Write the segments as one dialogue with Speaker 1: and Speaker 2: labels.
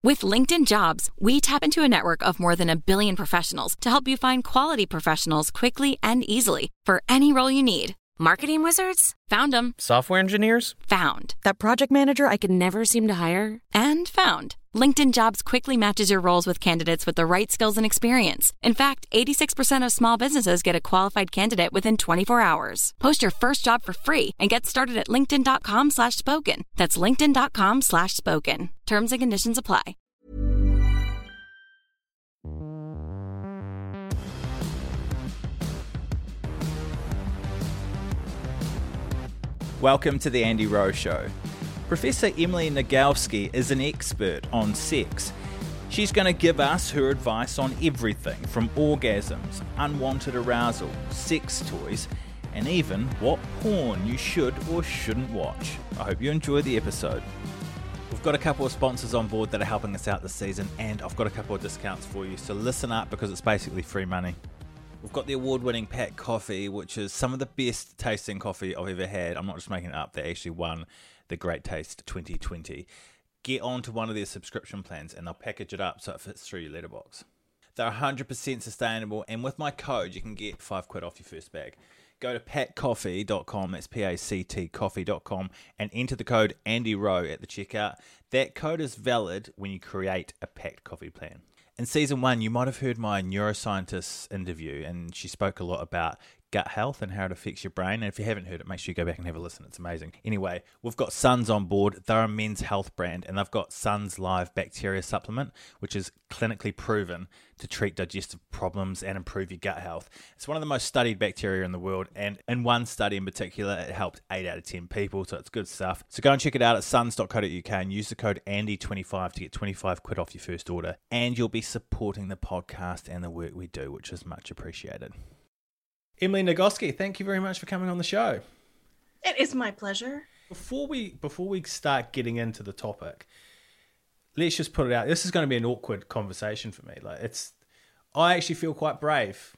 Speaker 1: With LinkedIn Jobs, we tap into a network of more than 1 billion professionals to help you find quality professionals quickly and easily for any role you need. Marketing wizards? Found them.
Speaker 2: Software engineers?
Speaker 1: Found. That project manager I could never seem to hire? And found. LinkedIn Jobs quickly matches your roles with candidates with the right skills and experience. In fact, 86% of small businesses get a qualified candidate within 24 hours. Post your first job for free and get started at linkedin.com/spoken. That's linkedin.com/spoken. Terms and conditions apply.
Speaker 3: Welcome to the Andy Rowe Show. Professor Emily Nagoski is an expert on sex. She's going to give us her advice on everything from orgasms, unwanted arousal, sex toys, and even what porn you should or shouldn't watch. I hope you enjoy the episode. We've got a couple of sponsors on board that are helping us out this season, and I've got a couple of discounts for you, so listen up because it's basically free money. We've got the award-winning Pat Coffee, which is some of the best tasting coffee I've ever had. I'm not just making it up. They actually won the Great Taste 2020. Get onto one of their subscription plans and they'll package it up so it fits through your letterbox. They're 100% sustainable, and with my code, you can get £5 off your first bag. Go to patcoffee.com, that's P-A-C-T coffee.com, and enter the code Andy Rowe at the checkout. That code is valid when you create a Pat Coffee plan. In season 1, you might have heard my neuroscientist interview, and she spoke a lot about gut health and how it affects your brain. And if you haven't heard it, make sure you go back and have a listen. It's amazing. Anyway, we've got Suns on board. They're a men's health brand, and they've got Suns Live Bacteria Supplement, which is clinically proven to treat digestive problems and improve your gut health. It's one of the most studied bacteria in the world, and in one study in particular, it helped 8 out of 10 people, so it's good stuff. So go and check it out at suns.co.uk and use the code ANDY25 to get £25 off your first order, and you'll be supporting the podcast and the work we do, which is much appreciated. Emily Nagoski, thank you very much for coming on the show.
Speaker 4: It is my pleasure.
Speaker 3: Before we start getting into the topic, let's just put it out. This is going to be an awkward conversation for me. I actually feel quite brave.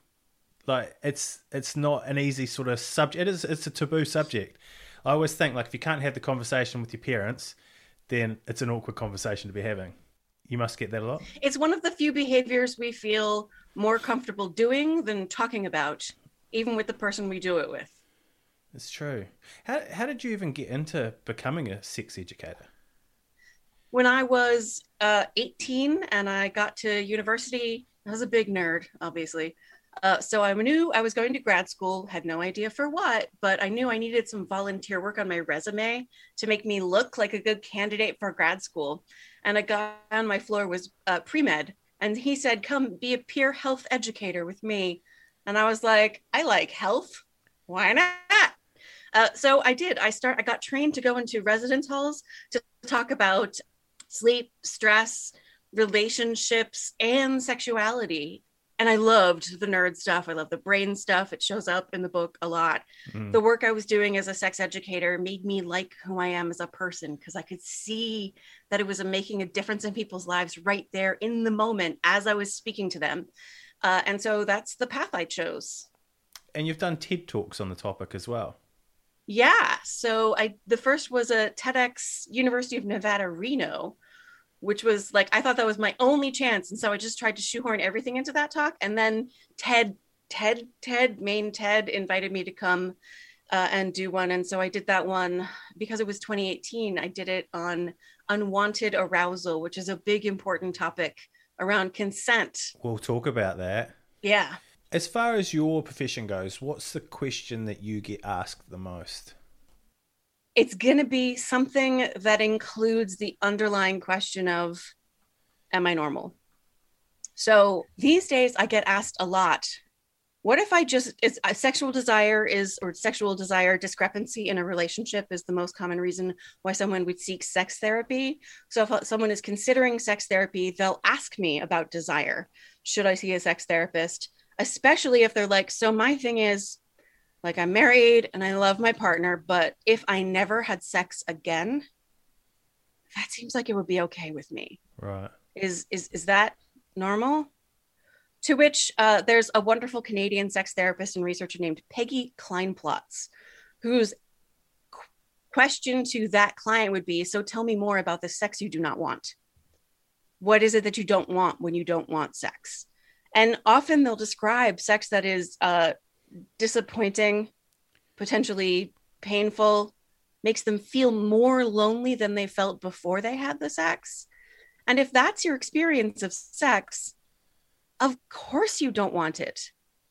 Speaker 3: It's not an easy sort of subject. It's a taboo subject. I always think if you can't have the conversation with your parents, then it's an awkward conversation to be having. You must get that a lot.
Speaker 4: It's one of the few behaviors we feel more comfortable doing than talking about, even with the person we do it with.
Speaker 3: It's true. How did you even get into becoming a sex educator?
Speaker 4: When I was 18 and I got to university, I was a big nerd, obviously. So I knew I was going to grad school, had no idea for what, but I knew I needed some volunteer work on my resume to make me look like a good candidate for grad school. And a guy on my floor was pre-med, and he said, come be a peer health educator with me. And I was like, I like health. Why not? So I did. I got trained to go into residence halls to talk about sleep, stress, relationships, and sexuality. And I loved the nerd stuff. I love the brain stuff. It shows up in the book a lot. The work I was doing as a sex educator made me like who I am as a person, because I could see that it was making a difference in people's lives right there in the moment as I was speaking to them. And so that's the path I chose.
Speaker 3: And you've done TED Talks on the topic as well.
Speaker 4: Yeah. So the first was a TEDx University of Nevada, Reno, which was I thought that was my only chance. And so I just tried to shoehorn everything into that talk. And then main TED invited me to come and do one. And so I did that one because it was 2018. I did it on unwanted arousal, which is a big, important topic around consent.
Speaker 3: We'll talk about that.
Speaker 4: Yeah.
Speaker 3: As far as your profession goes, what's the question that you get asked the most?
Speaker 4: It's going to be something that includes the underlying question of, am I normal? So these days I get asked a lot, what if sexual desire discrepancy in a relationship is the most common reason why someone would seek sex therapy. So if someone is considering sex therapy, they'll ask me about desire. Should I see a sex therapist? Especially if they're like, so my thing is, I'm married and I love my partner, but if I never had sex again, that seems like it would be okay with me.
Speaker 3: Right.
Speaker 4: Is that normal? To which there's a wonderful Canadian sex therapist and researcher named Peggy Kleinplotz, whose question to that client would be, so tell me more about the sex you do not want. what is it that you don't want when you don't want sex? And often they'll describe sex that is disappointing, potentially painful, makes them feel more lonely than they felt before they had the sex. And if that's your experience of sex, of course you don't want it.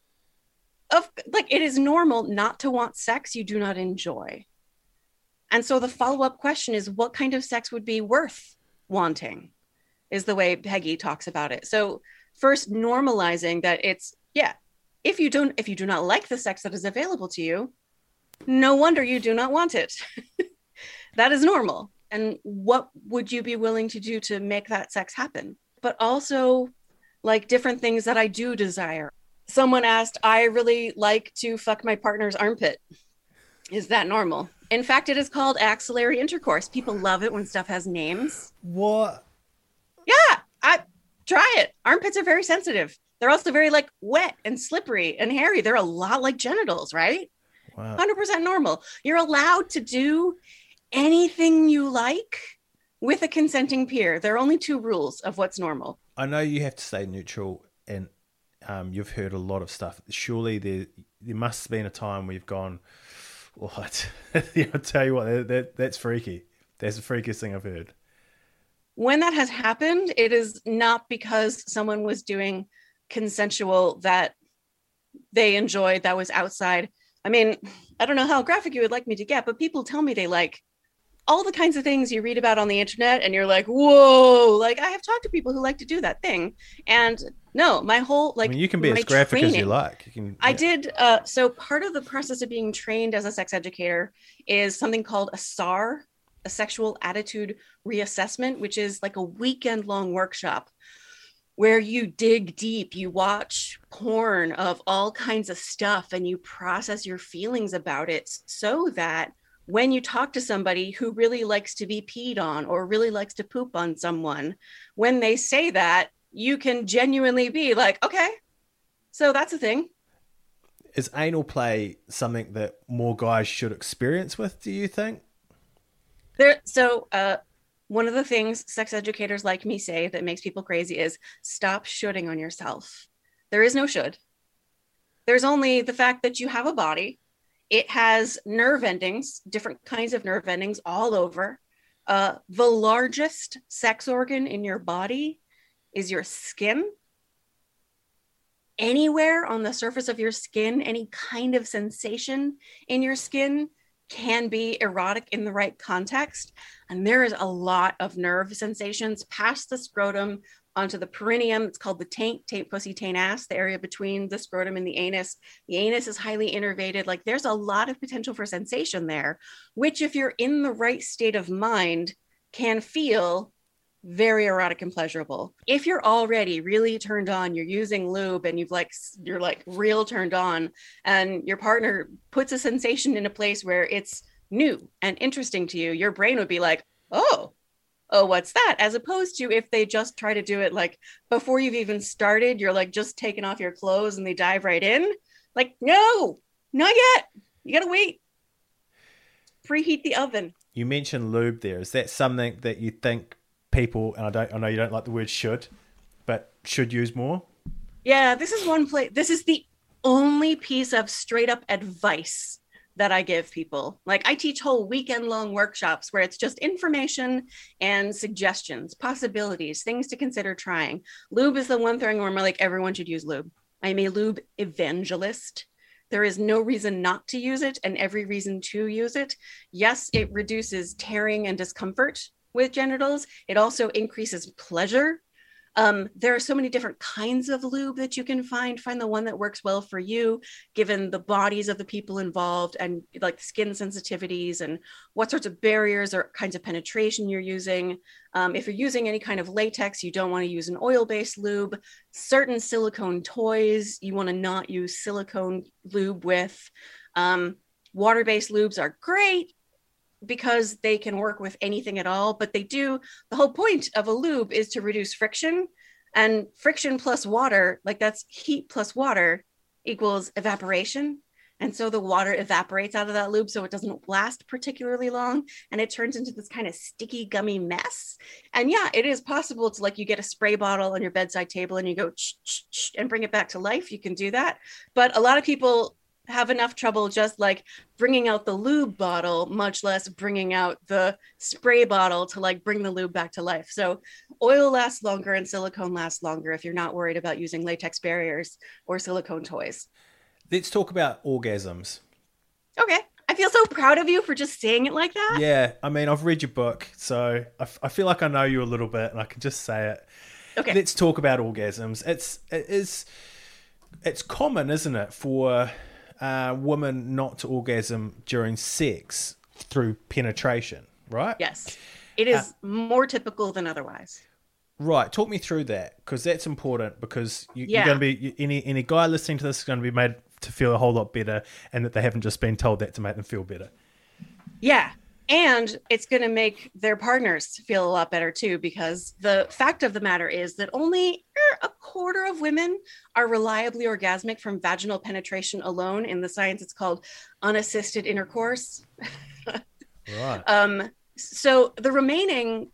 Speaker 4: It is normal not to want sex you do not enjoy. And so the follow-up question is, what kind of sex would be worth wanting, is the way Peggy talks about it. So first, normalizing that it's, if you do not like the sex that is available to you, no wonder you do not want it. That is normal. And what would you be willing to do to make that sex happen? But also, like, different things that I do desire. Someone asked, I really like to fuck my partner's armpit. Is that normal? In fact, it is called axillary intercourse. People love it when stuff has names.
Speaker 2: What?
Speaker 4: Yeah, try it. Armpits are very sensitive. They're also very wet and slippery and hairy. They're a lot like genitals, right?
Speaker 2: Wow.
Speaker 4: 100% normal. You're allowed to do anything you like with a consenting peer. There are only 2 rules of what's normal.
Speaker 2: I know you have to stay neutral, and you've heard a lot of stuff. Surely there must have been a time where you've gone, what? I'll tell you what, that's freaky. That's the freakiest thing I've heard.
Speaker 4: When that has happened, it is not because someone was doing consensual that they enjoyed, that was outside. I mean, I don't know how graphic you would like me to get, but people tell me they like all the kinds of things you read about on the internet, and you're like, whoa, I have talked to people who like to do that thing. And no, my whole,
Speaker 2: I mean, you can be as graphic as you like.
Speaker 4: I did. So part of the process of being trained as a sex educator is something called a SAR, a sexual attitude reassessment, which is like a weekend long workshop where you dig deep, you watch porn of all kinds of stuff, and you process your feelings about it, so that when you talk to somebody who really likes to be peed on or really likes to poop on someone, when they say that, you can genuinely be like, okay, so that's a thing.
Speaker 2: Is anal play something that more guys should experience with, do you think?
Speaker 4: One of the things sex educators like me say that makes people crazy is stop shoulding on yourself. There is no should. There's only the fact that you have a body. It has nerve endings, different kinds of nerve endings all over. The largest sex organ in your body is your skin. Anywhere on the surface of your skin, any kind of sensation in your skin can be erotic in the right context. And there is a lot of nerve sensations past the scrotum onto the perineum. It's called the taint pussy, taint ass, the area between the scrotum and the anus. The anus is highly innervated. There's a lot of potential for sensation there, which, if you're in the right state of mind, can feel very erotic and pleasurable. If you're already really turned on, you're using lube, and you're real turned on, and your partner puts a sensation in a place where it's new and interesting to you, your brain would be like, oh, what's that? As opposed to if they just try to do it before you've even started, you're just taking off your clothes and they dive right in. No, not yet. You gotta wait. Preheat the oven.
Speaker 2: You mentioned lube there. Is that something that you think people, and I know you don't like the word should, but should use more?
Speaker 4: Yeah, this is the only piece of straight up advice that I give people. I teach whole weekend long workshops where it's just information and suggestions, possibilities, things to consider trying. Lube is the one thing where I'm everyone should use lube. I'm a lube evangelist. There is no reason not to use it and every reason to use it. Yes, it reduces tearing and discomfort with genitals. It also increases pleasure. There are so many different kinds of lube that you can find the one that works well for you, given the bodies of the people involved and skin sensitivities and what sorts of barriers or kinds of penetration you're using. If you're using any kind of latex, you don't want to use an oil-based lube. Certain silicone toys, you want to not use silicone lube with. Water-based lubes are great because they can work with anything at all, but the whole point of a lube is to reduce friction, and friction plus water, that's heat plus water equals evaporation. And so the water evaporates out of that lube, so it doesn't last particularly long, and it turns into this kind of sticky, gummy mess. And yeah, it is possible to, like, you get a spray bottle on your bedside table and you go and bring it back to life. You can do that. But a lot of people have enough trouble just like bringing out the lube bottle, much less bringing out the spray bottle to like bring the lube back to life. So oil lasts longer and silicone lasts longer if you're not worried about using latex barriers or silicone toys.
Speaker 2: Let's talk about orgasms.
Speaker 4: Okay. I feel so proud of you for just saying it like that.
Speaker 2: Yeah. I mean, I've read your book, so I feel like I know you a little bit and I can just say it.
Speaker 4: Okay.
Speaker 2: Let's talk about orgasms. It's common, isn't it, for women not to orgasm during sex through penetration, right?
Speaker 4: Yes. It is more typical than otherwise.
Speaker 2: Right. Talk me through that, because that's important, because you're going to be, any guy listening to this is going to be made to feel a whole lot better, and that they haven't just been told that to make them feel better.
Speaker 4: Yeah. And it's going to make their partners feel a lot better too, because the fact of the matter is that only a quarter of women are reliably orgasmic from vaginal penetration alone. In the science, it's called unassisted intercourse.
Speaker 2: Right.
Speaker 4: So the remaining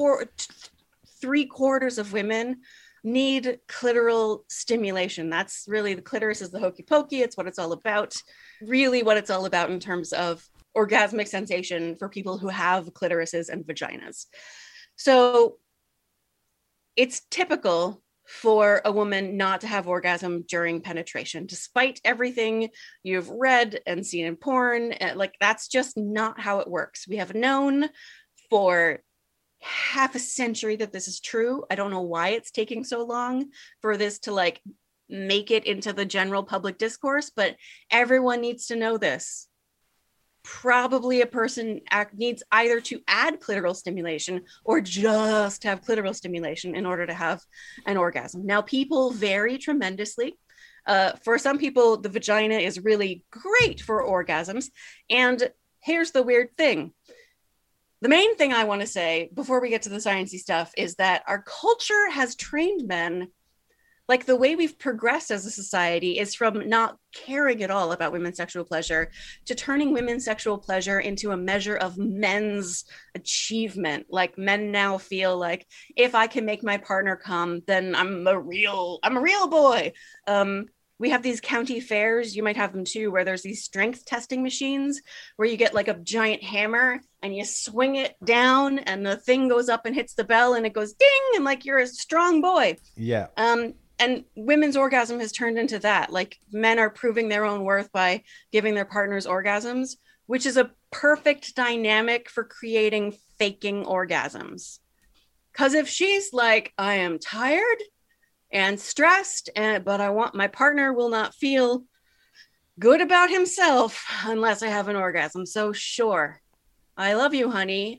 Speaker 4: 3/4 of women need clitoral stimulation. That's really, the clitoris is the hokey pokey. It's what it's all about. Really what it's all about in terms of orgasmic sensation for people who have clitorises and vaginas. So it's typical for a woman not to have orgasm during penetration, despite everything you've read and seen in porn. Like, that's just not how it works. We have known for half a century that this is true. I don't know why it's taking so long for this to like make it into the general public discourse, but everyone needs to know this. Probably a person needs either to add clitoral stimulation or just have clitoral stimulation in order to have an orgasm. Now, people vary tremendously. For some people, the vagina is really great for orgasms. And here's the weird thing. The main thing I want to say before we get to the sciencey stuff is that our culture has trained men, like the way we've progressed as a society is from not caring at all about women's sexual pleasure to turning women's sexual pleasure into a measure of men's achievement. Like, men now feel like, if I can make my partner come, then I'm a real boy. We have these county fairs, you might have them too, where there's these strength testing machines where you get like a giant hammer and you swing it down and the thing goes up and hits the bell and it goes ding, and like, you're a strong boy.
Speaker 2: Yeah.
Speaker 4: And women's orgasm has turned into that. Like, men are proving their own worth by giving their partners orgasms, which is a perfect dynamic for creating faking orgasms. Because if she's like, I am tired and stressed, but I want, my partner will not feel good about himself unless I have an orgasm. So sure, I love you, honey.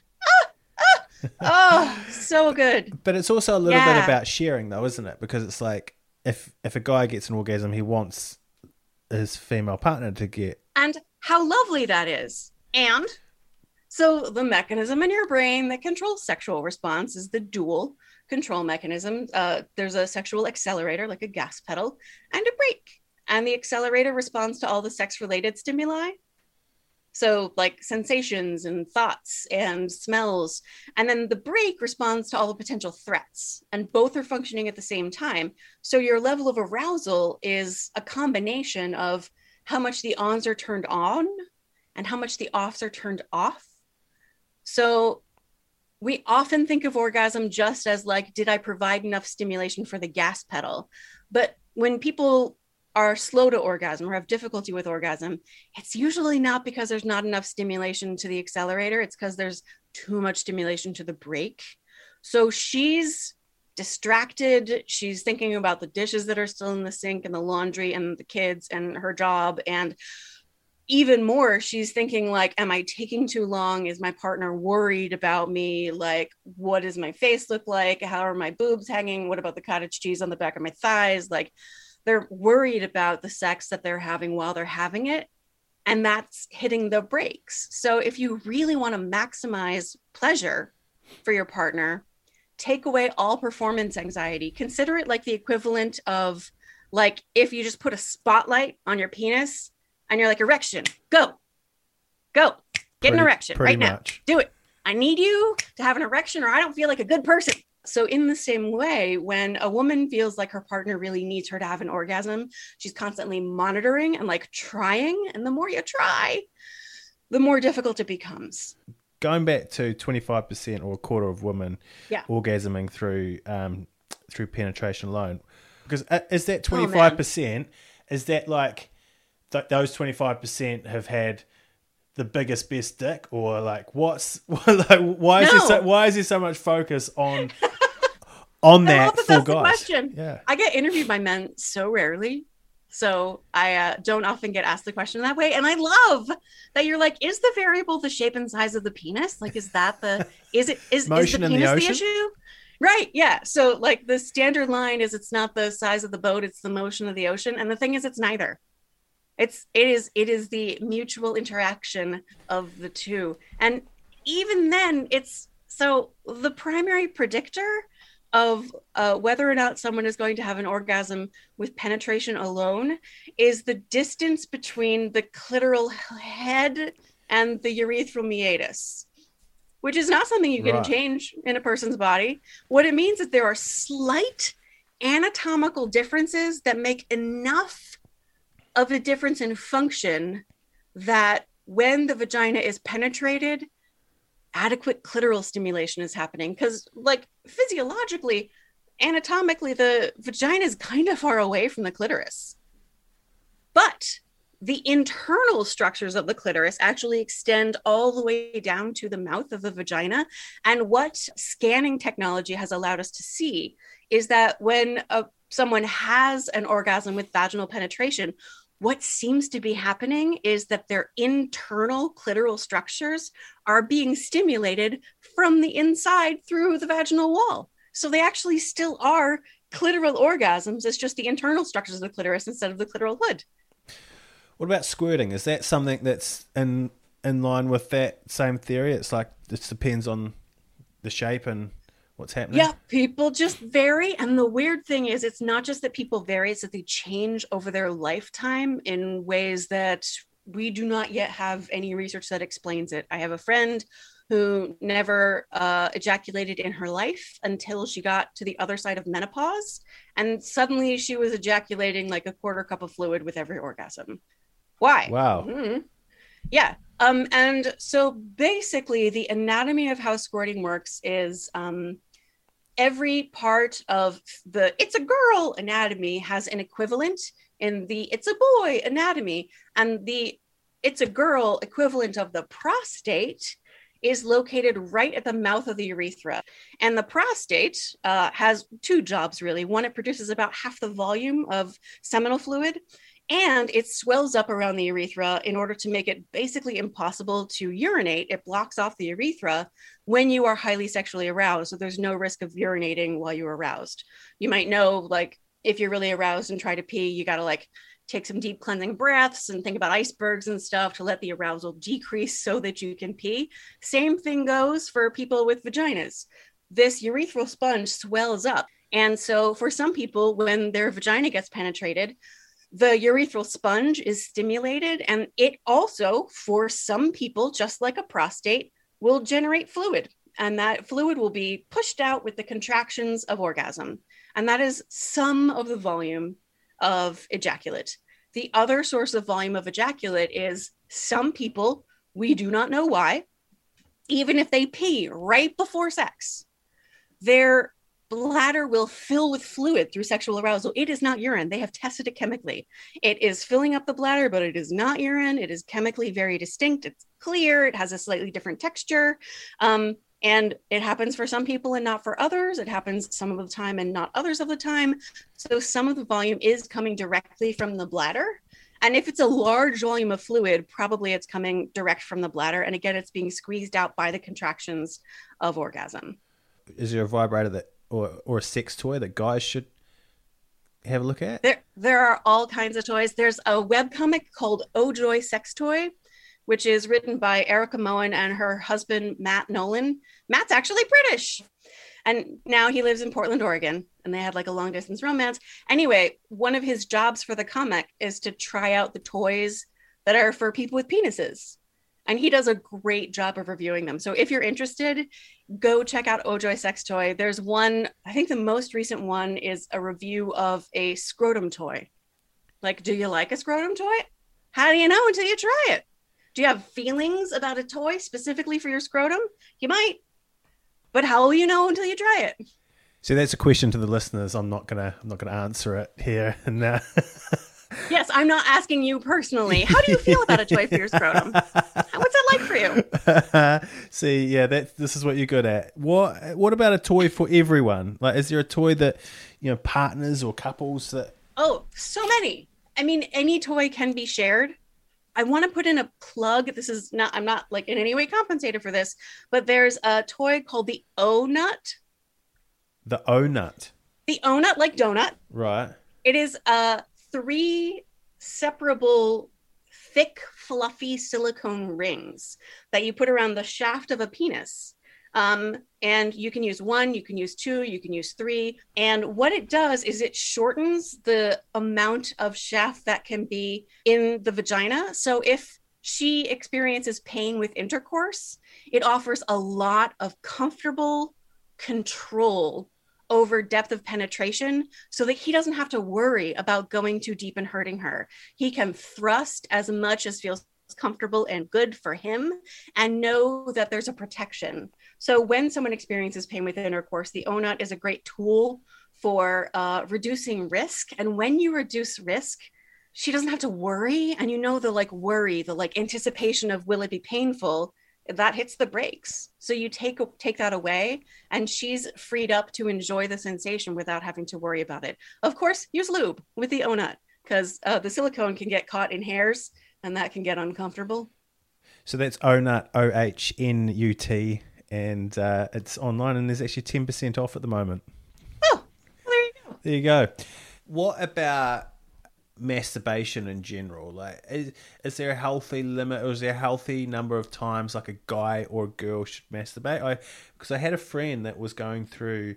Speaker 4: Oh, so good.
Speaker 2: But it's also a little bit about sharing, though, isn't it? Because it's like, if a guy gets an orgasm, he wants his female partner to get. And
Speaker 4: how lovely that is. And so the mechanism in your brain that controls sexual response is the dual control mechanism. There's a sexual accelerator, like a gas pedal, and a brake. And the accelerator responds to all the sex-related stimuli. So like sensations and thoughts and smells. And then the brake responds to all the potential threats. And both are functioning at the same time. So your level of arousal is a combination of how much the ons are turned on and how much the offs are turned off. So we often think of orgasm just as like, did I provide enough stimulation for the gas pedal? But when people are slow to orgasm or have difficulty with orgasm, it's usually not because there's not enough stimulation to the accelerator. It's because there's too much stimulation to the brake. So she's distracted. She's thinking about the dishes that are still in the sink and the laundry and the kids and her job. And even more, she's thinking like, am I taking too long? Is my partner worried about me? Like, what does my face look like? How are my boobs hanging? What about the cottage cheese on the back of my thighs? Like, they're worried about the sex that they're having while they're having it. And that's hitting the brakes. So if you really want to maximize pleasure for your partner, take away all performance anxiety. Consider it like the equivalent of like, if you just put a spotlight on your penis and you're like, erection, go, get an erection right now. Do it. I need you to have an erection or I don't feel like a good person. So in the same way, when a woman feels like her partner really needs her to have an orgasm, she's constantly monitoring and like trying. And the more you try, the more difficult it becomes.
Speaker 2: Going back to 25% or a quarter of women orgasming through penetration alone, because is that 25%? Is that like those 25% have had the biggest, best dick, or like why is there so much focus on that for guys? The question.
Speaker 4: Yeah, I get interviewed by men so rarely, so I don't often get asked the question that way. And I love that you're like, is the variable the shape and size of the penis? Like, is the penis the issue? Right. Yeah. So like the standard line is it's not the size of the boat, it's the motion of the ocean. And the thing is, it's neither. It is the mutual interaction of the two. And even then so the primary predictor of whether or not someone is going to have an orgasm with penetration alone is the distance between the clitoral head and the urethral meatus, which is not something you can change in a person's body. What it means is there are slight anatomical differences that make enough of a difference in function that when the vagina is penetrated, adequate clitoral stimulation is happening. Because like physiologically, anatomically, the vagina is kind of far away from the clitoris. But the internal structures of the clitoris actually extend all the way down to the mouth of the vagina. And what scanning technology has allowed us to see is that when someone has an orgasm with vaginal penetration, what seems to be happening is that their internal clitoral structures are being stimulated from the inside through the vaginal wall. So they actually still are clitoral orgasms. It's just the internal structures of the clitoris instead of the clitoral hood.
Speaker 2: What about squirting? Is that something that's in line with that same theory? It's like it depends on the shape and what's happening?
Speaker 4: Yeah, people just vary. And the weird thing is, it's not just that people vary, it's that they change over their lifetime in ways that we do not yet have any research that explains it. I have a friend who never ejaculated in her life until she got to the other side of menopause. And suddenly she was ejaculating like a quarter cup of fluid with every orgasm. Why?
Speaker 2: Wow.
Speaker 4: Mm-hmm. Yeah. And so basically the anatomy of how squirting works is every part of the it's a girl anatomy has an equivalent in the it's a boy anatomy, and the it's a girl equivalent of the prostate is located right at the mouth of the urethra. And the prostate has two jobs, really. One, it produces about half the volume of seminal fluid, and it swells up around the urethra in order to make it basically impossible to urinate. It blocks off the urethra when you are highly sexually aroused. So there's no risk of urinating while you're aroused. You might know, like, if you're really aroused and try to pee, you got to like take some deep cleansing breaths and think about icebergs and stuff to let the arousal decrease so that you can pee. Same thing goes for people with vaginas. This urethral sponge swells up. And so for some people, when their vagina gets penetrated, the urethral sponge is stimulated, and it also, for some people, just like a prostate, will generate fluid. And that fluid will be pushed out with the contractions of orgasm. And that is some of the volume of ejaculate. The other source of volume of ejaculate is some people, we do not know why, even if they pee right before sex, their bladder will fill with fluid through sexual arousal. It is not urine. They have tested it chemically. It is filling up the bladder, but it is not urine. It is chemically very distinct. It's clear. It has a slightly different texture. And it happens for some people and not for others. It happens some of the time and not others of the time. So some of the volume is coming directly from the bladder. And if it's a large volume of fluid, probably it's coming direct from the bladder. And again, it's being squeezed out by the contractions of orgasm.
Speaker 2: Is there a vibrator that or a sex toy that guys should have a look at?
Speaker 4: There are all kinds of toys. There's a webcomic called Oh Joy Sex Toy, which is written by Erica Moen and her husband, Matt Nolan. Matt's actually British. And now he lives in Portland, Oregon. And they had like a long distance romance. Anyway, one of his jobs for the comic is to try out the toys that are for people with penises. And he does a great job of reviewing them. So if you're interested, go check out Ojoy Sex Toy. There's one, I think the most recent one is a review of a scrotum toy. Like, do you like a scrotum toy? How do you know until you try it? Do you have feelings about a toy specifically for your scrotum? You might, but how will you know until you try it?
Speaker 2: So that's a question to the listeners. I'm not gonna answer it here and now.
Speaker 4: Yes, I'm not asking you personally. How do you feel about a toy for your scrotum? What's it like for you?
Speaker 2: See, yeah, this is what you're good at. What about a toy for everyone? Like, is there a toy that, partners or couples that?
Speaker 4: Oh, so many. I mean, any toy can be shared. I want to put in a plug. I'm not like in any way compensated for this, but there's a toy called the O-Nut.
Speaker 2: The O-Nut.
Speaker 4: The O-Nut, like donut.
Speaker 2: Right.
Speaker 4: It is 3 separable, thick, fluffy silicone rings that you put around the shaft of a penis. And you can use 1, you can use 2, you can use 3. And what it does is it shortens the amount of shaft that can be in the vagina. So if she experiences pain with intercourse, it offers a lot of comfortable control over depth of penetration so that he doesn't have to worry about going too deep and hurting her. He can thrust as much as feels comfortable and good for him and know that there's a protection. So when someone experiences pain with intercourse, the O-Nut is a great tool for reducing risk. And when you reduce risk, she doesn't have to worry. And the worry, the anticipation of will it be painful, that hits the brakes. So you take that away and she's freed up to enjoy the sensation without having to worry about it. Of course, use lube with the O-Nut because the silicone can get caught in hairs and that can get uncomfortable.
Speaker 2: So that's O-Nut, O-H-N-U-T, and it's online and there's actually 10% off at the moment.
Speaker 4: Oh, well, there you go.
Speaker 2: There you go. What about masturbation in general? Like, is there a healthy limit, or is there a healthy number of times like a guy or a girl should masturbate? Because I had a friend that was going through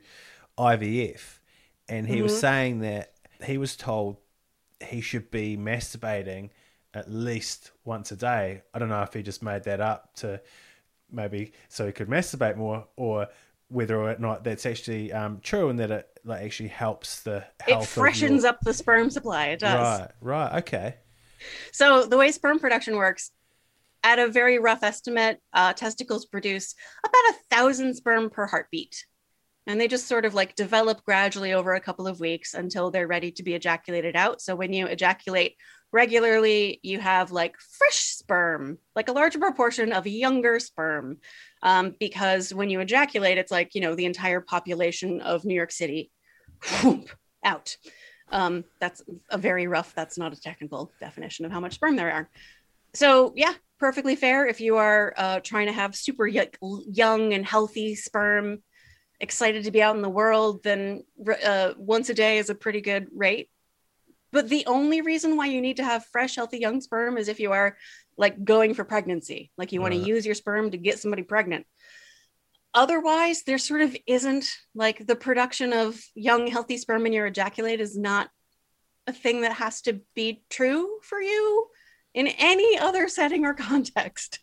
Speaker 2: IVF and he was saying that he was told he should be masturbating at least once a day. I don't know if he just made that up to maybe so he could masturbate more, or whether or not that's actually true and that it actually helps the health. It
Speaker 4: freshens up the sperm supply. It does.
Speaker 2: Right. Okay.
Speaker 4: So the way sperm production works, at a very rough estimate, testicles produce about 1,000 sperm per heartbeat. And they just sort of develop gradually over a couple of weeks until they're ready to be ejaculated out. So when you ejaculate regularly, you have fresh sperm, a larger proportion of younger sperm. Because when you ejaculate, it's the entire population of New York City, whoop, out. That's a very rough, that's not a technical definition of how much sperm there are. So yeah, perfectly fair. If you are trying to have super young and healthy sperm, excited to be out in the world, then once a day is a pretty good rate. But the only reason why you need to have fresh, healthy, young sperm is if you are going for pregnancy, you want to use your sperm to get somebody pregnant. Otherwise, there sort of isn't the production of young, healthy sperm in your ejaculate is not a thing that has to be true for you in any other setting or context.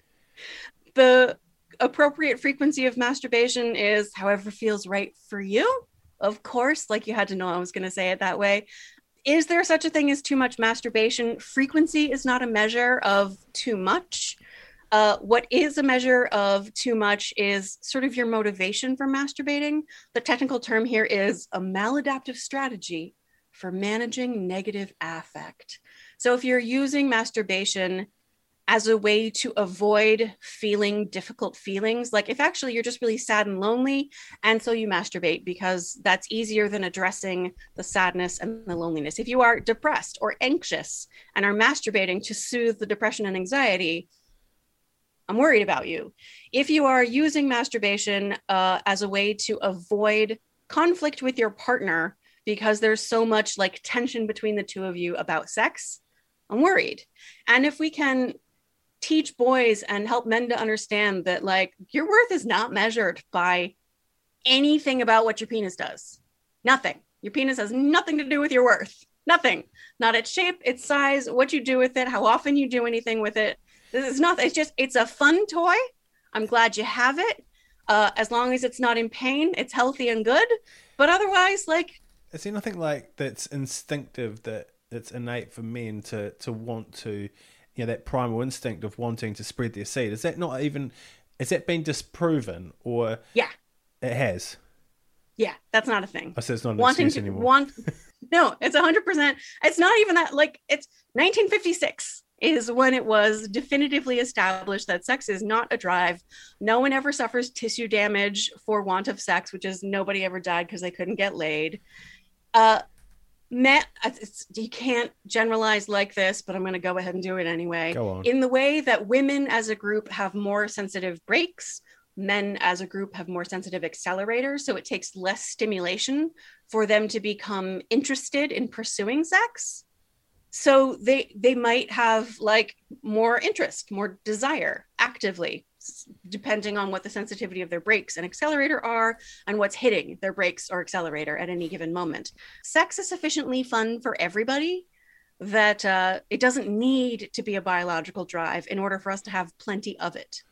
Speaker 4: The appropriate frequency of masturbation is however feels right for you. Of course, you had to know I was going to say it that way. Is there such a thing as too much masturbation? Frequency is not a measure of too much. What is a measure of too much is sort of your motivation for masturbating. The technical term here is a maladaptive strategy for managing negative affect. So if you're using masturbation as a way to avoid feeling difficult feelings, if actually you're just really sad and lonely, and so you masturbate because that's easier than addressing the sadness and the loneliness. If you are depressed or anxious and are masturbating to soothe the depression and anxiety, I'm worried about you. If you are using masturbation as a way to avoid conflict with your partner because there's so much tension between the two of you about sex, I'm worried. And if we can teach boys and help men to understand that your worth is not measured by anything about what your penis does. Nothing. Your penis has nothing to do with your worth. Nothing. Not its shape, its size, what you do with it, how often you do anything with it. This is nothing. It's a fun toy. I'm glad you have it. As long as it's not in pain, it's healthy and good. But otherwise, like,
Speaker 2: is there nothing like that's instinctive, that it's innate for men to want to, that primal instinct of wanting to spread their seed? Is that not even, has that been disproven, or
Speaker 4: yeah,
Speaker 2: it has?
Speaker 4: Yeah, that's not a thing.
Speaker 2: I said it's not an excuse anymore.
Speaker 4: No, it's 100%. It's not even that. Like, it's 1956 is when it was definitively established that sex is not a drive. No one ever suffers tissue damage for want of sex, which is nobody ever died because they couldn't get laid. You can't generalize like this, but I'm going to go ahead and do it anyway.
Speaker 2: Go on.
Speaker 4: In the way that women as a group have more sensitive brakes, men as a group have more sensitive accelerators. So it takes less stimulation for them to become interested in pursuing sex. So they might have like more interest, more desire actively, depending on what the sensitivity of their brakes and accelerator are and what's hitting their brakes or accelerator at any given moment. Sex is sufficiently fun for everybody that it doesn't need to be a biological drive in order for us to have plenty of it.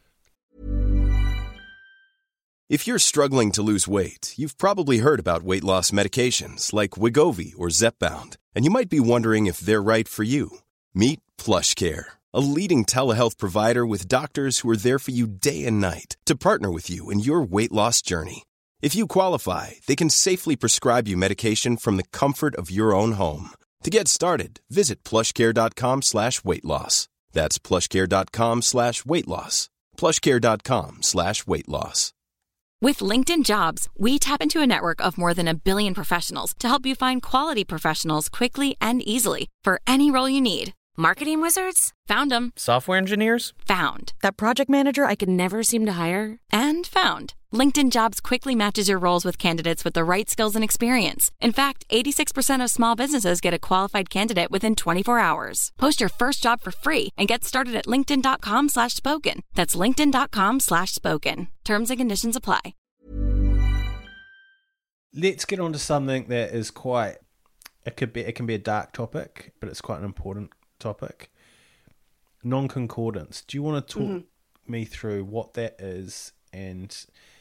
Speaker 5: If you're struggling to lose weight, you've probably heard about weight loss medications like Wegovy or Zepbound, and you might be wondering if they're right for you. Meet PlushCare, a leading telehealth provider with doctors who are there for you day and night to partner with you in your weight loss journey. If you qualify, they can safely prescribe you medication from the comfort of your own home. To get started, visit plushcare.com/weight-loss. That's plushcare.com/weight-loss. plushcare.com/weight-loss.
Speaker 1: With LinkedIn Jobs, we tap into a network of more than 1 billion professionals to help you find quality professionals quickly and easily for any role you need. Marketing wizards? Found them.
Speaker 6: Software engineers?
Speaker 1: Found. That project manager I could never seem to hire? And found. LinkedIn Jobs quickly matches your roles with candidates with the right skills and experience. In fact, 86% of small businesses get a qualified candidate within 24 hours. Post your first job for free and get started at linkedin.com/spoken. That's linkedin.com/spoken. Terms and conditions apply.
Speaker 2: Let's get on to something that is quite, it can be a dark topic, but it's quite an important topic. Non-concordance. Do you want to talk me through what that is? And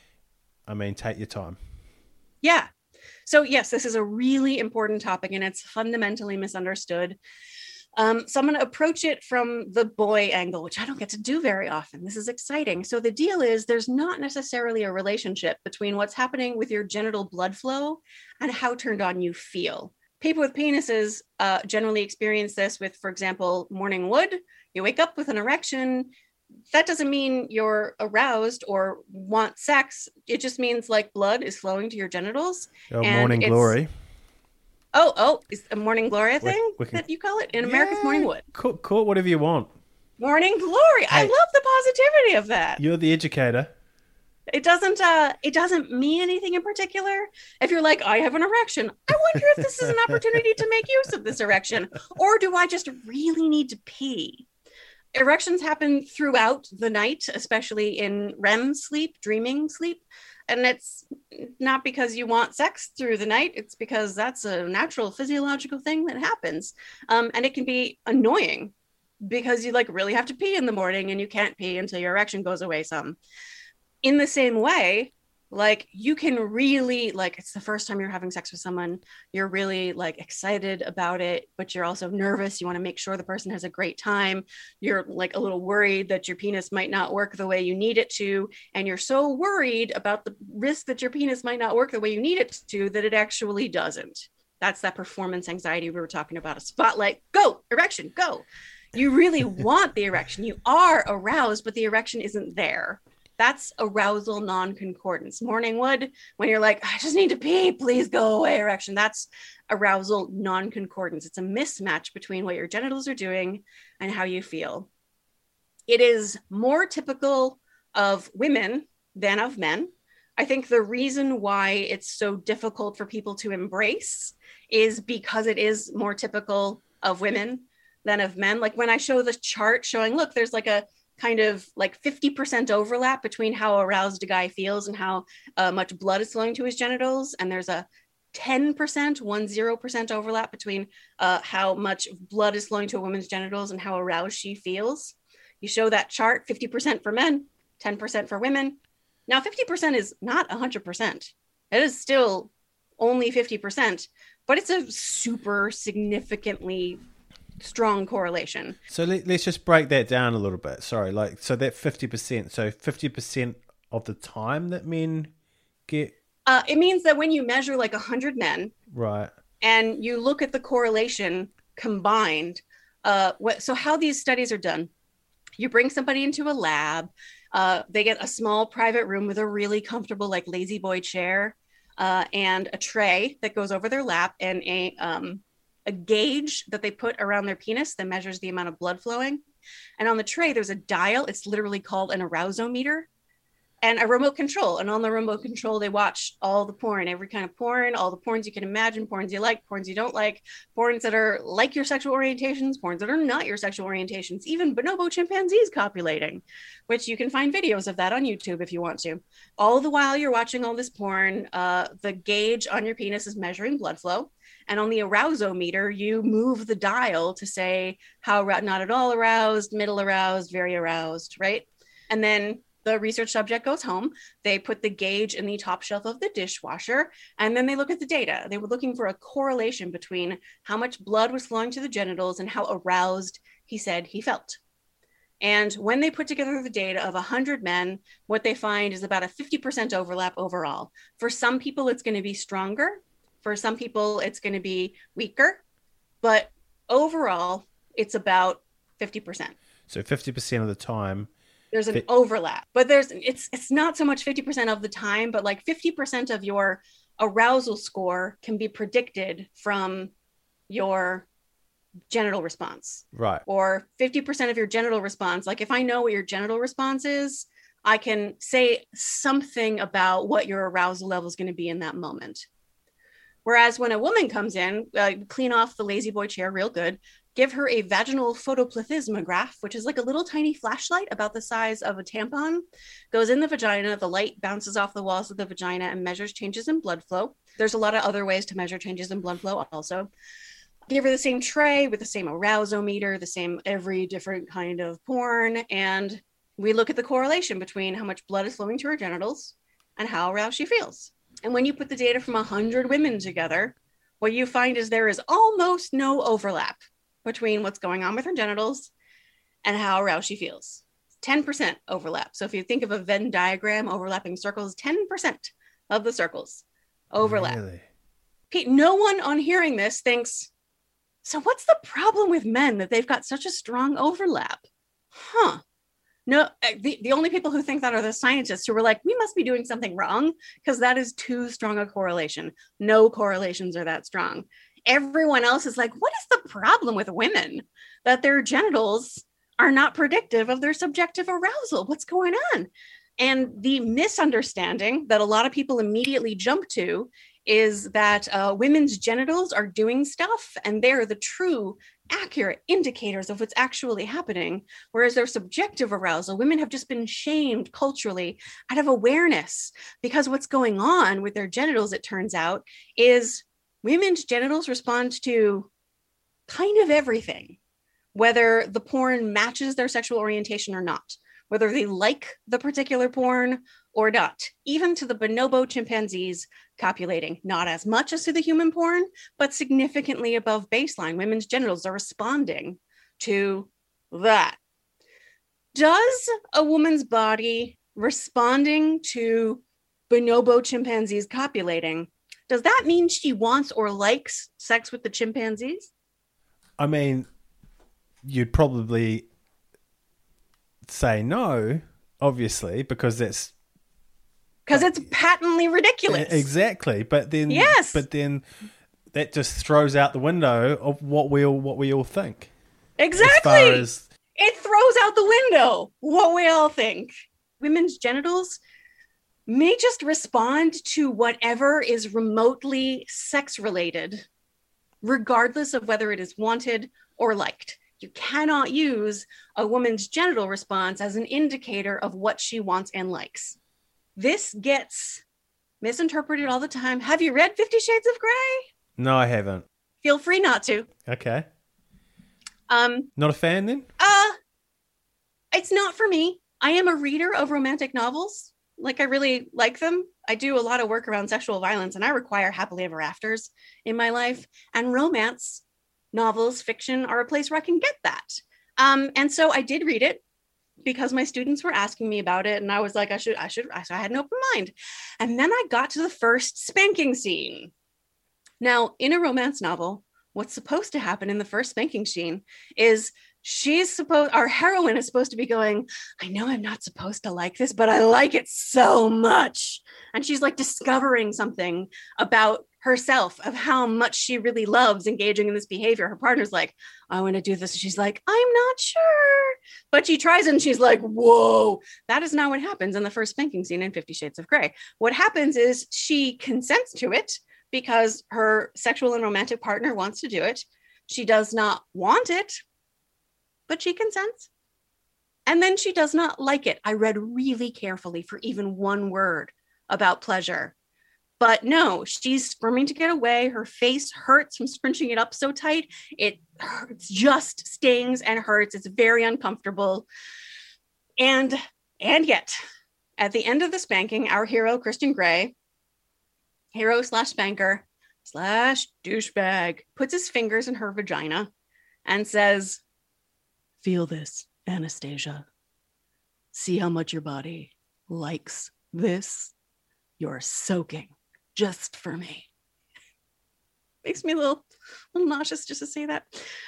Speaker 2: I mean, take your time.
Speaker 4: Yeah. So yes, this is a really important topic and it's fundamentally misunderstood. So I'm going to approach it from the boy angle, which I don't get to do very often. This is exciting. So the deal is there's not necessarily a relationship between what's happening with your genital blood flow and how turned on you feel. People with penises generally experience this with, for example, morning wood. You wake up with an erection. That doesn't mean you're aroused or want sex. It just means like blood is flowing to your genitals.
Speaker 2: Morning glory.
Speaker 4: Oh, is a morning glory thing that you call it? In America's morning wood.
Speaker 2: Call it whatever you want.
Speaker 4: Morning glory.
Speaker 2: Hey,
Speaker 4: I love the positivity of that.
Speaker 2: You're the educator.
Speaker 4: It doesn't mean anything in particular. If you're like, I have an erection, I wonder if this is an opportunity to make use of this erection, or do I just really need to pee? Erections happen throughout the night, especially in REM sleep, dreaming sleep. And it's not because you want sex through the night. It's because that's a natural physiological thing that happens. And it can be annoying because you like really have to pee in the morning and you can't pee until your erection goes away some. In the same way, like you can really like, it's the first time you're having sex with someone, you're really like excited about it, but you're also nervous. You want to make sure the person has a great time. You're like a little worried that your penis might not work the way you need it to. And you're so worried about the risk that your penis might not work the way you need it to, that it actually doesn't. That's that performance anxiety we were talking about. A spotlight, go, erection, go. You really want the erection. You are aroused, but the erection isn't there. That's arousal non-concordance. Morning wood, when you're like, I just need to pee, please go away, erection. That's arousal non-concordance. It's a mismatch between what your genitals are doing and how you feel. It is more typical of women than of men. I think the reason why it's so difficult for people to embrace is because it is more typical of women than of men. Like when I show the chart showing, look, there's like a kind of like 50% overlap between how aroused a guy feels and how much blood is flowing to his genitals. And there's a 10%, 10% overlap between how much blood is flowing to a woman's genitals and how aroused she feels. You show that chart, 50% for men, 10% for women. Now, 50% is not 100%. It is still only 50%, but it's a super significantly strong correlation.
Speaker 2: So let's just break that down a little bit. Sorry, like, so that 50%, so 50% of the time that men get...
Speaker 4: It means that when you measure like 100 men,
Speaker 2: right,
Speaker 4: and you look at the correlation combined, so how these studies are done, you bring somebody into a lab, they get a small private room with a really comfortable like lazy boy chair, and a tray that goes over their lap, and a gauge that they put around their penis that measures the amount of blood flowing. And on the tray, there's a dial. It's literally called an arousometer, and a remote control. And on the remote control, they watch all the porn, every kind of porn, all the porns you can imagine, porns you like, porns you don't like, porns that are like your sexual orientations, porns that are not your sexual orientations, even bonobo chimpanzees copulating, which you can find videos of that on YouTube if you want to. All the while you're watching all this porn, the gauge on your penis is measuring blood flow. And on the arousometer, you move the dial to say how not at all aroused, middle aroused, very aroused, right? And then the research subject goes home. They put the gauge in the top shelf of the dishwasher, and then they look at the data. They were looking for a correlation between how much blood was flowing to the genitals and how aroused he said he felt. And when they put together the data of 100 men, what they find is about a 50% overlap overall. For some people, it's going to be stronger. For some people, it's going to be weaker. But overall, it's about 50%.
Speaker 2: So 50% of the time,
Speaker 4: there's an overlap, but it's not so much 50% of the time, but like 50% of your arousal score can be predicted from your genital response.
Speaker 2: Right.
Speaker 4: Or 50% of your genital response. Like if I know what your genital response is, I can say something about what your arousal level is going to be in that moment. Whereas when a woman comes in, clean off the lazy boy chair real good, give her a vaginal photoplethysmograph, which is like a little tiny flashlight about the size of a tampon, goes in the vagina. The light bounces off the walls of the vagina and measures changes in blood flow. There's a lot of other ways to measure changes in blood flow also. Give her the same tray with the same arousometer, the same every different kind of porn. And we look at the correlation between how much blood is flowing to her genitals and how aroused she feels. And when you put the data from 100 women together, what you find is there is almost no overlap between what's going on with her genitals and how aroused she feels. 10% overlap. So if you think of a Venn diagram, overlapping circles, 10% of the circles overlap. Really? No one on hearing this thinks, so what's the problem with men that they've got such a strong overlap? No, the only people who think that are the scientists who were like, we must be doing something wrong because that is too strong a correlation. No correlations are that strong. Everyone else is like, what is the problem with women that their genitals are not predictive of their subjective arousal? What's going on? And the misunderstanding that a lot of people immediately jump to is that women's genitals are doing stuff and they're the true accurate indicators of what's actually happening, whereas their subjective arousal, women have just been shamed culturally out of awareness, because what's going on with their genitals, it turns out, is women's genitals respond to kind of everything, whether the porn matches their sexual orientation or not, whether they like the particular porn or not, even to the bonobo chimpanzees copulating, not as much as to the human porn, but significantly above baseline. Women's genitals are responding to that. Does a woman's body responding to bonobo chimpanzees copulating, does that mean she wants or likes sex with the chimpanzees?
Speaker 2: I mean, you'd probably say no, obviously, because it's
Speaker 4: patently ridiculous.
Speaker 2: Exactly. But then
Speaker 4: yes.
Speaker 2: But then that just throws out the window of what we all think.
Speaker 4: Exactly. It throws out the window what we all think. Women's genitals may just respond to whatever is remotely sex related, regardless of whether it is wanted or liked. You cannot use a woman's genital response as an indicator of what she wants and likes. This gets misinterpreted all the time. Have you read 50 Shades of Grey?
Speaker 2: No, I haven't.
Speaker 4: Feel free not to.
Speaker 2: Okay. Not a fan then?
Speaker 4: It's not for me. I am a reader of romantic novels. Like, I really like them. I do a lot of work around sexual violence, and I require happily ever afters in my life. And romance novels, fiction, are a place where I can get that. And so I did read it because my students were asking me about it, and I was like, I had an open mind. And then I got to the first spanking scene. Now, in a romance novel, what's supposed to happen in the first spanking scene is our heroine is supposed to be going, I know I'm not supposed to like this, but I like it so much. And she's like discovering something about herself, of how much she really loves engaging in this behavior. Her partner's like, I want to do this. She's like, I'm not sure. But she tries it and she's like, whoa. That is not what happens in the first spanking scene in 50 Shades of Grey. What happens is she consents to it because her sexual and romantic partner wants to do it. She does not want it, but she consents. And then she does not like it. I read really carefully for even one word about pleasure. But no, she's squirming to get away. Her face hurts from scrunching it up so tight. It hurts, just stings and hurts. It's very uncomfortable. And yet, at the end of the spanking, our hero, Christian Grey, hero / spanker / douchebag, puts his fingers in her vagina and says, feel this, Anastasia. See how much your body likes this? You're soaking just for me. Makes me a little nauseous just to say that.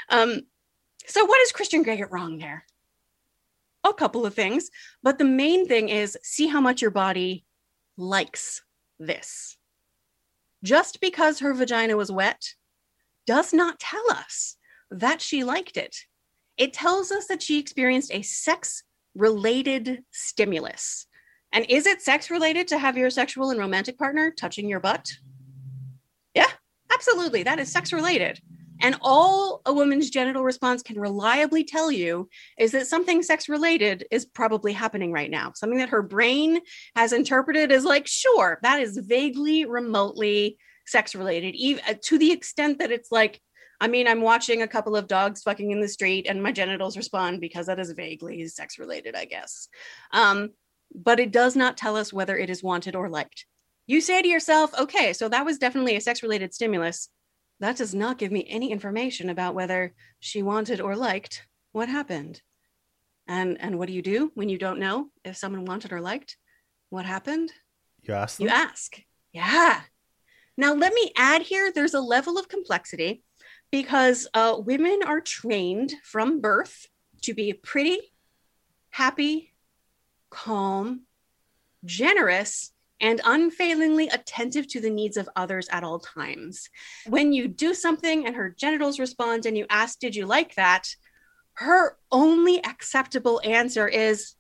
Speaker 4: So what does Christian Grey get wrong there? A couple of things, but the main thing is see how much your body likes this. Just because her vagina was wet does not tell us that she liked it. It tells us that she experienced a sex-related stimulus. And is it sex-related to have your sexual and romantic partner touching your butt? Yeah, absolutely. That is sex-related. And all a woman's genital response can reliably tell you is that something sex-related is probably happening right now. Something that her brain has interpreted as like, sure, that is vaguely, remotely sex-related, even to the extent that it's like, I mean, I'm watching a couple of dogs fucking in the street and my genitals respond because that is vaguely sex-related, I guess. But it does not tell us whether it is wanted or liked. You say to yourself, okay, so that was definitely a sex-related stimulus. That does not give me any information about whether she wanted or liked what happened. And what do you do when you don't know if someone wanted or liked what happened?
Speaker 2: You ask them?
Speaker 4: You ask. Yeah. Now, let me add here, there's a level of complexity because women are trained from birth to be pretty, happy, calm, generous, and unfailingly attentive to the needs of others at all times. When you do something and her genitals respond and you ask, did you like that? Her only acceptable answer is,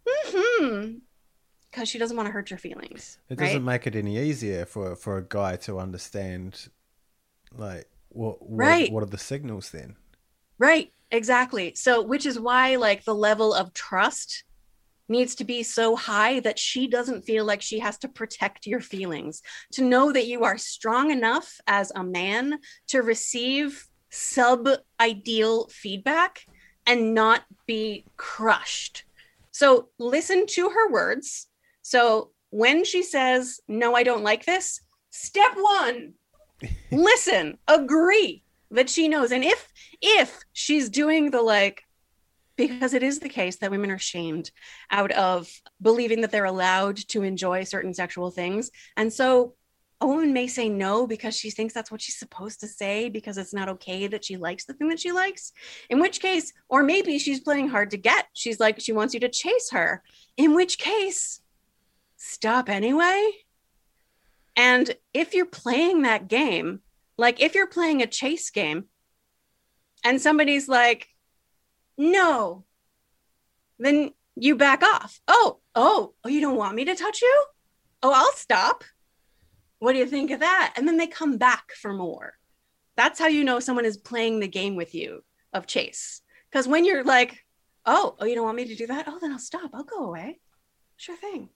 Speaker 4: because she doesn't want to hurt your feelings.
Speaker 2: It doesn't make it any easier for a guy to understand, like, what are the signals then? Right,
Speaker 4: exactly. So, which is why, like, the level of trust needs to be so high that she doesn't feel like she has to protect your feelings, to know that you are strong enough as a man to receive sub-ideal feedback and not be crushed. So listen to her words. So when she says, no, I don't like this, step one, listen, agree that she knows. And if she's doing the like, because it is the case that women are shamed out of believing that they're allowed to enjoy certain sexual things. And so a woman may say no because she thinks that's what she's supposed to say because it's not okay that she likes the thing that she likes. In which case, or maybe she's playing hard to get. She's like, she wants you to chase her. In which case, stop anyway. And if you're playing that game, like if you're playing a chase game and somebody's like, no, then you back off. Oh, you don't want me to touch you? Oh, I'll stop. What do you think of that? And then they come back for more. That's how you know someone is playing the game with you of chase. Because when you're like, oh, you don't want me to do that? Oh, then I'll stop. I'll go away. Sure thing.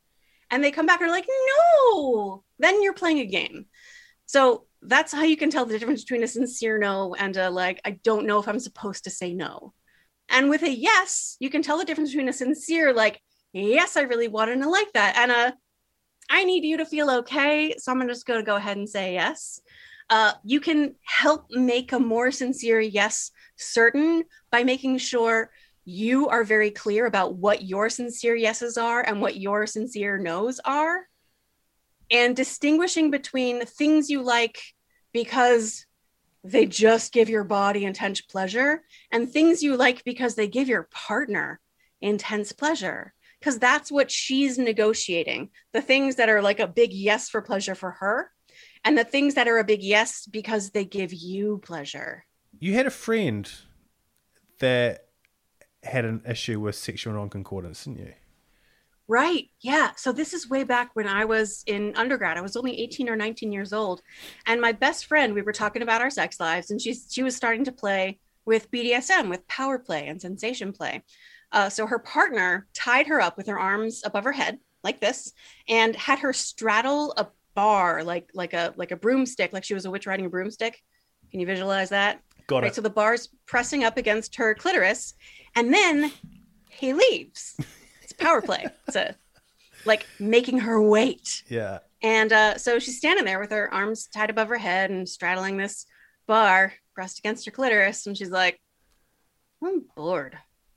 Speaker 4: and they come back and are like, no, then you're playing a game. So that's how you can tell the difference between a sincere no and a like, I don't know if I'm supposed to say no. And with a yes, you can tell the difference between a sincere, like, yes, I really wanted to like that, and a, I need you to feel okay, so I'm just going to go ahead and say yes. You can help make a more sincere yes certain by making sure you are very clear about what your sincere yeses are and what your sincere nos are, and distinguishing between things you like because they just give your body intense pleasure and things you like because they give your partner intense pleasure. Because that's what she's negotiating. The things that are like a big yes for pleasure for her, and the things that are a big yes because they give you pleasure.
Speaker 2: You had a friend that had an issue with sexual non-concordance, didn't you?
Speaker 4: Right. Yeah. So this is way back when I was in undergrad. I was only 18 or 19 years old. And my best friend, we were talking about our sex lives, and she was starting to play with BDSM, with power play and sensation play. So her partner tied her up with her arms above her head like this and had her straddle a bar like a broomstick, like she was a witch riding a broomstick. Can you visualize that?
Speaker 2: Got
Speaker 4: right,
Speaker 2: it.
Speaker 4: so the bar's pressing up against her clitoris, and then he leaves. It's power play. It's a, like making her wait.
Speaker 2: Yeah.
Speaker 4: And so she's standing there with her arms tied above her head and straddling this bar pressed against her clitoris, and she's like, I'm bored.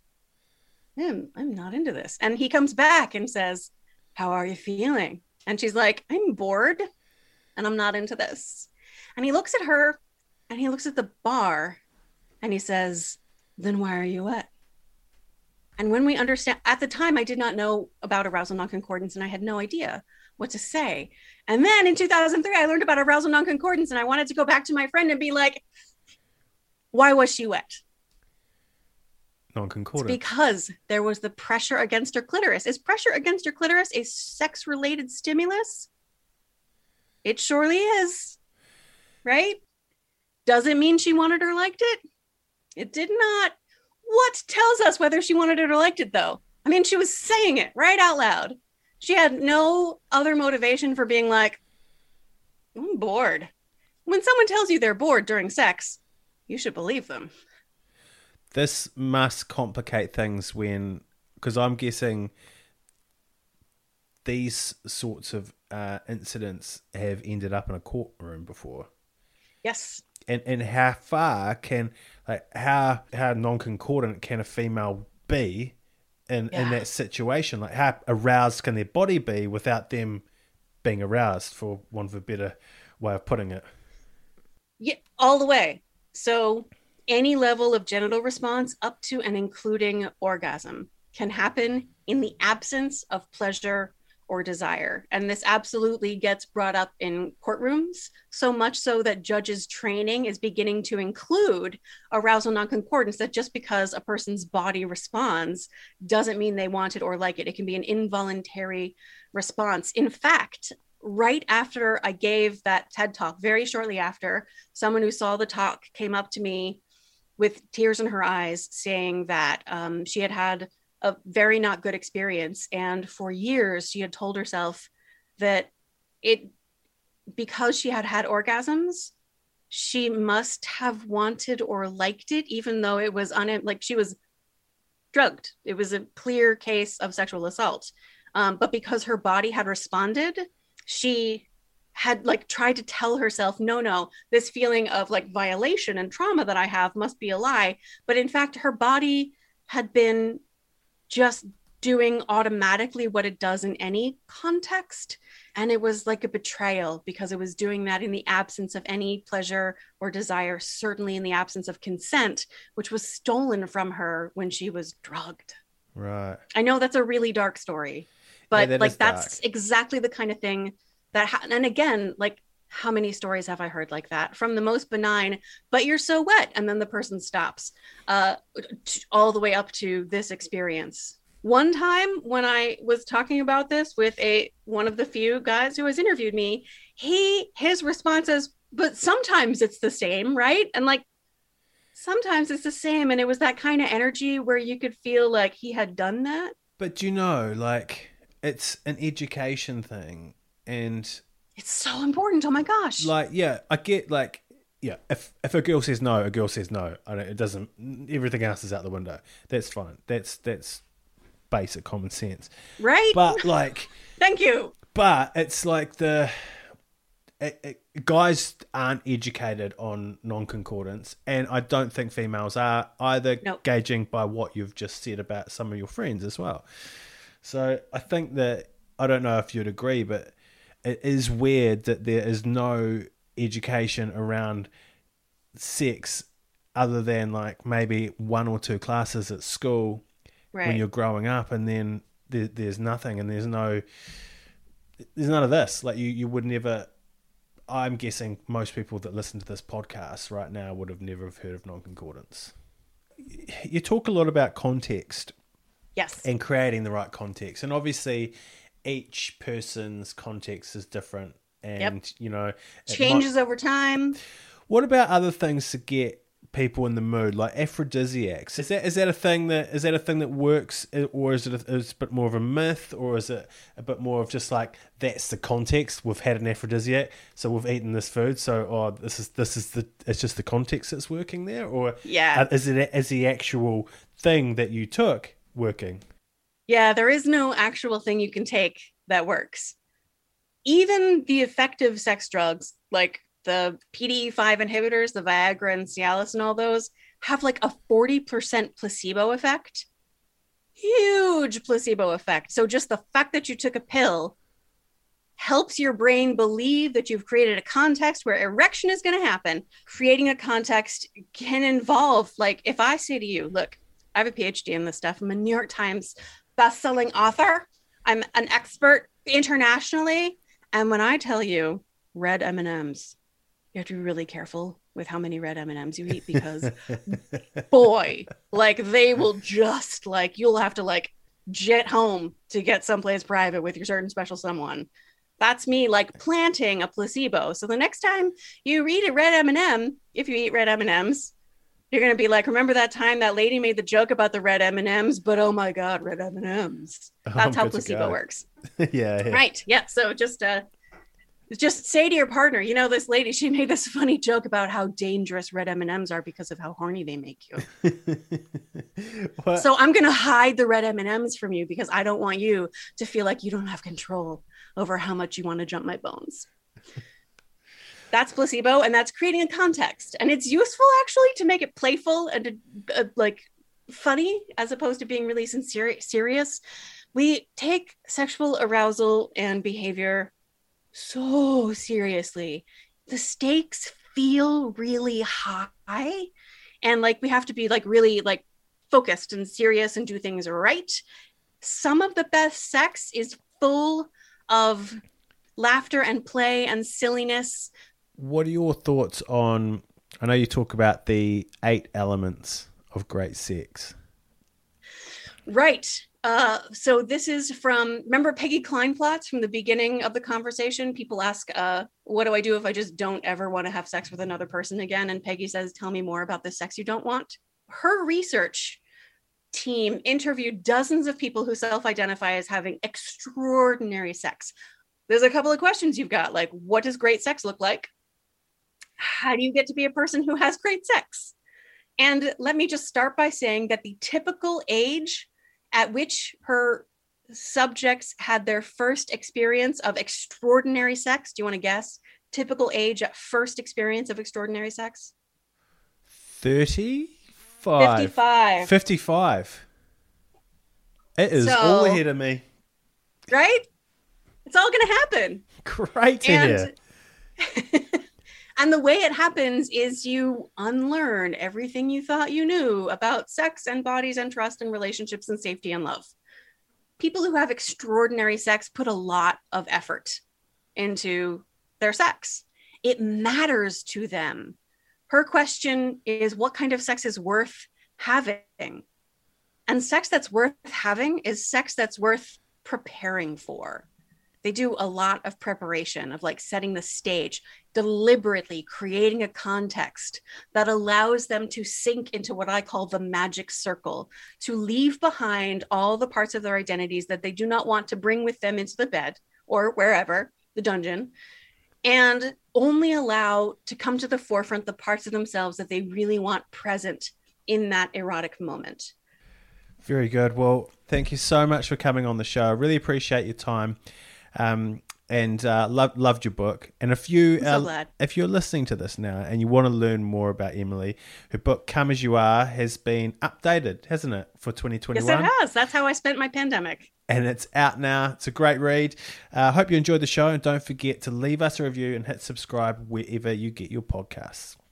Speaker 4: I'm not into this. And he comes back and says, how are you feeling? And she's like, I'm bored and I'm not into this. And he looks at her and he looks at the bar and he says, then why are you wet? And when we understand, at the time, I did not know about arousal non-concordance and I had no idea what to say. And then in 2003, I learned about arousal non-concordance and I wanted to go back to my friend and be like, why was she wet?
Speaker 2: Non-concordant.
Speaker 4: It's because there was the pressure against her clitoris. Is pressure against her clitoris a sex-related stimulus? It surely is, right? Doesn't mean she wanted or liked it. It did not. What tells us whether she wanted it or liked it, though? I mean, she was saying it right out loud. She had no other motivation for being like, I'm bored. When someone tells you they're bored during sex, you should believe them.
Speaker 2: This must complicate things when, because I'm guessing these sorts of incidents have ended up in a courtroom before.
Speaker 4: Yes.
Speaker 2: And how far can, like, how non-concordant can a female be in that situation? Like, how aroused can their body be without them being aroused, for want of a better way of putting it?
Speaker 4: Yeah, all the way. So any level of genital response up to and including orgasm can happen in the absence of pleasure or desire. And this absolutely gets brought up in courtrooms, so much so that judges' training is beginning to include arousal non-concordance, that just because a person's body responds doesn't mean they want it or like it. It can be an involuntary response. In fact, right after I gave that TED Talk, very shortly after, someone who saw the talk came up to me with tears in her eyes saying that she had had a very not good experience. And for years, she had told herself that because she had had orgasms, she must have wanted or liked it, even though it was like she was drugged. It was a clear case of sexual assault. But because her body had responded, she had like tried to tell herself, no, this feeling of like violation and trauma that I have must be a lie. But in fact, her body had been just doing automatically what it does in any context. And it was like a betrayal because it was doing that in the absence of any pleasure or desire, certainly in the absence of consent, which was stolen from her when she was drugged.
Speaker 2: Right.
Speaker 4: I know that's a really dark story, but
Speaker 2: Yeah,
Speaker 4: that's exactly the kind of thing that and again, like, how many stories have I heard like that, from the most benign, but you're so wet, and then the person stops, all the way up to this experience. One time when I was talking about this with one of the few guys who has interviewed me, his response is, but sometimes it's the same, right? And like, sometimes it's the same. And it was that kind of energy where you could feel like he had done that.
Speaker 2: But you know, like, it's an education thing, and
Speaker 4: It's so important. Oh my gosh.
Speaker 2: like, yeah, I get like, yeah, if a girl says no, a girl says no. It doesn't. Everything else is out the window. That's fine. That's basic common sense.
Speaker 4: Right?
Speaker 2: But like,
Speaker 4: Thank you.
Speaker 2: but it's like guys aren't educated on non-concordance, and I don't think females are either.
Speaker 4: Nope.
Speaker 2: Gauging by what you've just said about some of your friends as well. So I think that, I don't know if you'd agree, but it is weird that there is no education around sex other than like maybe 1 or 2 classes at school when you're growing up, and then there's nothing, and there's none of this. Like you would never. I'm guessing most people that listen to this podcast right now would have never have heard of non-concordance. You talk a lot about context.
Speaker 4: Yes.
Speaker 2: And creating the right context. And obviously each person's context is different, and you know,
Speaker 4: changes over time.
Speaker 2: What about other things to get people in the mood, like aphrodisiacs? Is that a thing that works, or is it a bit more of a myth, or is it a bit more of just like, that's the context, we've had an aphrodisiac, so we've eaten this food, so it's just the context that's working there, or is the actual thing that you took working?
Speaker 4: Yeah, there is no actual thing you can take that works. Even the effective sex drugs, like the PDE5 inhibitors, the Viagra and Cialis and all those, have like a 40% placebo effect. Huge placebo effect. So just the fact that you took a pill helps your brain believe that you've created a context where erection is going to happen. Creating a context can involve, like, if I say to you, look, I have a PhD in this stuff. I'm a New York Times best-selling author. I'm an expert internationally. And when I tell you red M&Ms, you have to be really careful with how many red M&Ms you eat, because boy, like they will just like, you'll have to like jet home to get someplace private with your certain special someone. That's me like planting a placebo. So the next time you eat a red M&M, if you eat red M&Ms, you're going to be like, remember that time that lady made the joke about the red M&Ms, but oh my God, red M&Ms. That's how placebo works.
Speaker 2: Yeah.
Speaker 4: Right. Yeah. So just say to your partner, you know, this lady, she made this funny joke about how dangerous red M&Ms are because of how horny they make you. So I'm going to hide the red M&Ms from you because I don't want you to feel like you don't have control over how much you want to jump my bones. That's placebo, and that's creating a context. And it's useful actually to make it playful and like funny, as opposed to being really serious. We take sexual arousal and behavior so seriously. The stakes feel really high, and like we have to be like really like focused and serious and do things right. Some of the best sex is full of laughter and play and silliness.
Speaker 2: What are your thoughts on, I know you talk about the 8 elements of great sex.
Speaker 4: Right. So this is from, remember Peggy Kleinplatz from the beginning of the conversation? People ask, what do I do if I just don't ever want to have sex with another person again? And Peggy says, tell me more about the sex you don't want. Her research team interviewed dozens of people who self-identify as having extraordinary sex. There's a couple of questions you've got, like, what does great sex look like? How do you get to be a person who has great sex? And let me just start by saying that the typical age at which her subjects had their first experience of extraordinary sex, do you want to guess? Typical age at first experience of extraordinary sex?
Speaker 2: 35.
Speaker 4: 55.
Speaker 2: 55. It is all ahead of me.
Speaker 4: Right? It's all going to happen.
Speaker 2: Great to hear.
Speaker 4: And the way it happens is you unlearn everything you thought you knew about sex and bodies and trust and relationships and safety and love. People who have extraordinary sex put a lot of effort into their sex. It matters to them. Her question is, what kind of sex is worth having? And sex that's worth having is sex that's worth preparing for. They do a lot of preparation of like setting the stage, deliberately creating a context that allows them to sink into what I call the magic circle, to leave behind all the parts of their identities that they do not want to bring with them into the bed or wherever, the dungeon, and only allow to come to the forefront the parts of themselves that they really want present in that erotic moment.
Speaker 2: Very good. Well, thank you so much for coming on the show. I really appreciate your time, and loved your book. And if you
Speaker 4: I'm so glad.
Speaker 2: if you're listening to this now and you want to learn more about Emily, her book "Come As You Are" has been updated, hasn't it, for 2021?
Speaker 4: Yes, it has. That's how I spent my pandemic.
Speaker 2: And it's out now. It's a great read. I hope you enjoyed the show, and don't forget to leave us a review and hit subscribe wherever you get your podcasts.